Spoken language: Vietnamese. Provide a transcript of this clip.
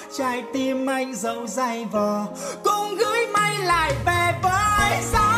trái tim anh dẫu dày vò cũng gửi mây lại về với gió.